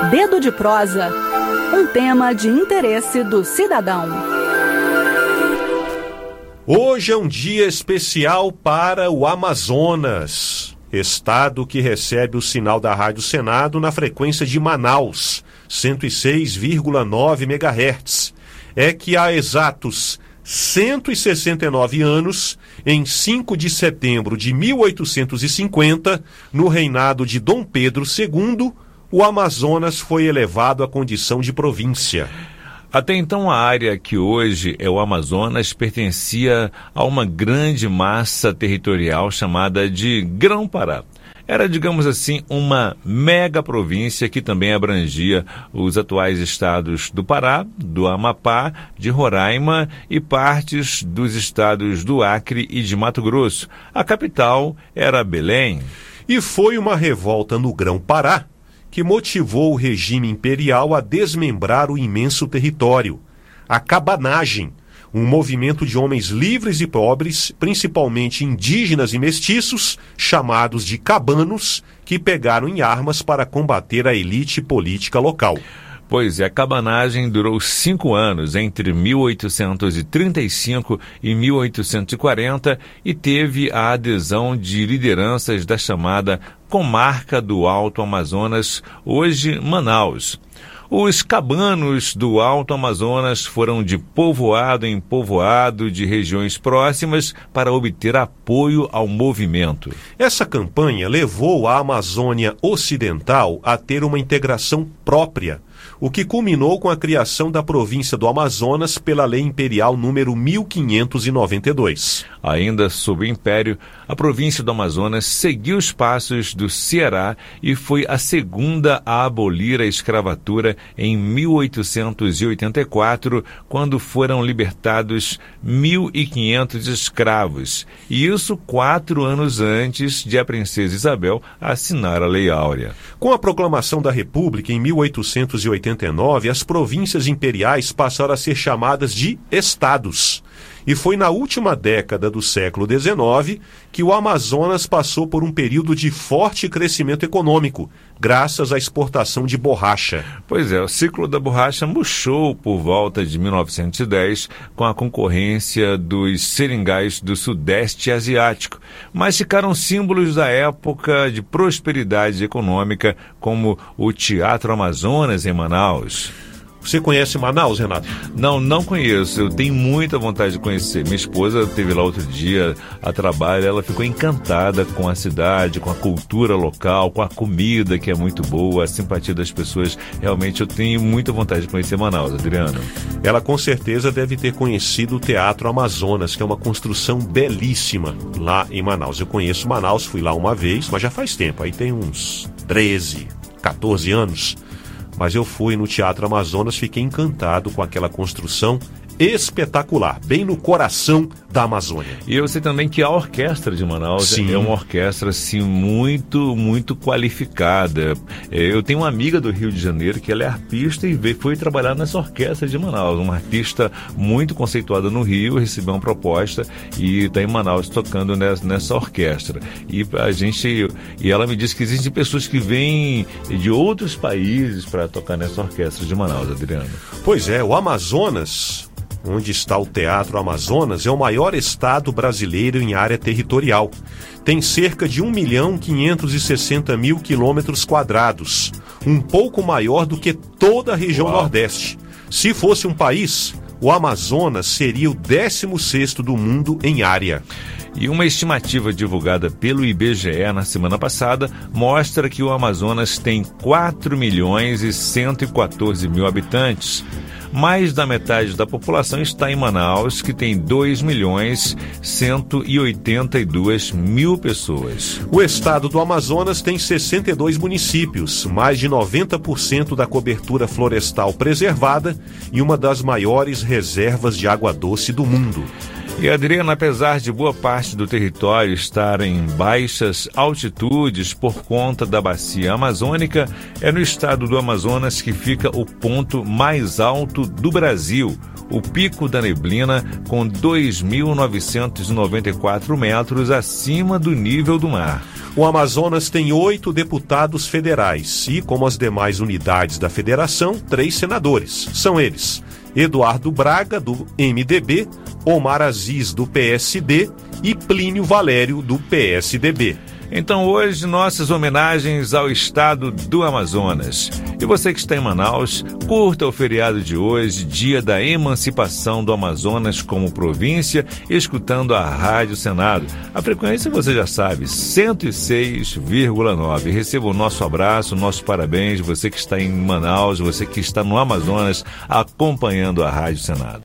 Dedo de prosa. Um tema de interesse do cidadão. Hoje é um dia especial para o Amazonas, estado que recebe o sinal da Rádio Senado na frequência de Manaus, 106,9 MHz. É que há exatos 169 anos, em 5 de setembro de 1850, no reinado de Dom Pedro II, o Amazonas foi elevado à condição de província. Até então, a área que hoje é o Amazonas pertencia a uma grande massa territorial chamada de Grão-Pará. Era, digamos assim, uma mega província que também abrangia os atuais estados do Pará, do Amapá, de Roraima e partes dos estados do Acre e de Mato Grosso. A capital era Belém. E foi uma revolta no Grão-Pará que motivou o regime imperial a desmembrar o imenso território. A cabanagem, um movimento de homens livres e pobres, principalmente indígenas e mestiços, chamados de cabanos, que pegaram em armas para combater a elite política local. Pois é, a cabanagem durou 5 anos, entre 1835 e 1840, e teve a adesão de lideranças da chamada Comarca do Alto Amazonas, hoje Manaus. Os cabanos do Alto Amazonas foram de povoado em povoado de regiões próximas para obter apoio ao movimento. Essa campanha levou a Amazônia Ocidental a ter uma integração própria, o que culminou com a criação da província do Amazonas pela Lei Imperial número 1592. Ainda sob o Império, a província do Amazonas seguiu os passos do Ceará e foi a segunda a abolir a escravatura em 1884, quando foram libertados 1.500 escravos, e isso 4 anos antes de a princesa Isabel assinar a Lei Áurea. Com a proclamação da República em 1889, as províncias imperiais passaram a ser chamadas de estados. E foi na última década do século XIX que o Amazonas passou por um período de forte crescimento econômico, graças à exportação de borracha. Pois é, o ciclo da borracha murchou por volta de 1910 com a concorrência dos seringais do Sudeste Asiático, mas ficaram símbolos da época de prosperidade econômica, como o Teatro Amazonas em Manaus. Você conhece Manaus, Renato? Não conheço. Eu tenho muita vontade de conhecer. Minha esposa esteve lá outro dia a trabalho. Ela ficou encantada com a cidade, com a cultura local, com a comida, que é muito boa, a simpatia das pessoas. Realmente eu tenho muita vontade de conhecer Manaus, Adriano. Ela com certeza deve ter conhecido o Teatro Amazonas, que é uma construção belíssima lá em Manaus. Eu conheço Manaus, fui lá uma vez, mas já faz tempo. Aí tem uns 13, 14 anos. Mas eu fui no Teatro Amazonas, fiquei encantado com aquela construção espetacular, bem no coração da Amazônia. E eu sei também que a orquestra de Manaus é uma orquestra assim, muito qualificada. Eu tenho uma amiga do Rio de Janeiro que ela é arpista e foi trabalhar nessa orquestra de Manaus. Uma artista muito conceituada no Rio, recebeu uma proposta e está em Manaus tocando nessa orquestra. E ela me disse que existem pessoas que vêm de outros países para tocar nessa orquestra de Manaus, Adriano. Pois é, o Amazonas, onde está o Teatro Amazonas, é o maior estado brasileiro em área territorial. Tem cerca de 1.560.000 quilômetros quadrados, um pouco maior do que toda a região Nordeste. Se fosse um país, o Amazonas seria o 16º do mundo em área. E uma estimativa divulgada pelo IBGE na semana passada mostra que o Amazonas tem 4.114.000 habitantes. Mais da metade da população está em Manaus, que tem 2.182.000 pessoas. O estado do Amazonas tem 62 municípios, mais de 90% da cobertura florestal preservada e uma das maiores reservas de água doce do mundo. E, Adriano, apesar de boa parte do território estar em baixas altitudes por conta da bacia amazônica, é no estado do Amazonas que fica o ponto mais alto do Brasil, o Pico da Neblina, com 2.994 metros acima do nível do mar. O Amazonas tem 8 deputados federais e, como as demais unidades da federação, 3 senadores. São eles: Eduardo Braga, do MDB, Omar Aziz, do PSD e Plínio Valério, do PSDB. Então hoje nossas homenagens ao estado do Amazonas. E você que está em Manaus, curta o feriado de hoje, dia da emancipação do Amazonas como província, escutando a Rádio Senado. A frequência você já sabe, 106,9. Receba o nosso abraço, o nosso parabéns, você que está em Manaus, você que está no Amazonas acompanhando a Rádio Senado.